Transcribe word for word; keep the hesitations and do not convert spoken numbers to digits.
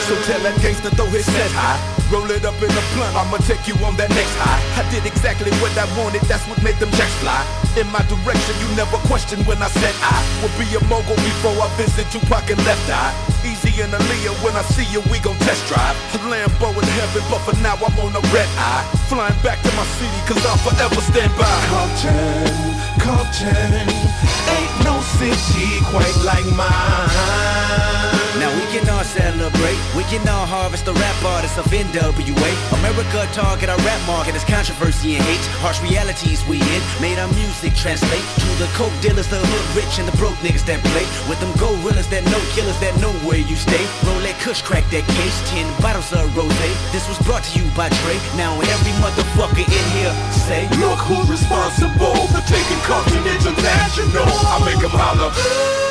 So tell that gangster throw his set high. Roll it up in a blunt, I'ma take you on that next high. I did exactly what I wanted, that's what made them jacks fly. In my direction, you never questioned when I said I would be a mogul before I visit Tupac and Left Eye. Easy and Aaliyah, when I see you, we gon' test drive. A Lambo in heaven, but for now I'm on a red eye. Flying back to my city, cause I'll forever stand by. Compton, Compton, ain't no city quite like mine. Now we can all celebrate, we can all harvest the rap artists of N W A. America target our rap market as controversy and hate. Harsh realities we in, made our music translate to the coke dealers, the hood rich and the broke niggas that play with them gorillas that know killers that know where you stay. Roll that kush, crack that case, ten bottles of rosé. This was brought to you by Dre. Now every motherfucker in here say, look who's responsible for taking Compton international. I make 'em holler.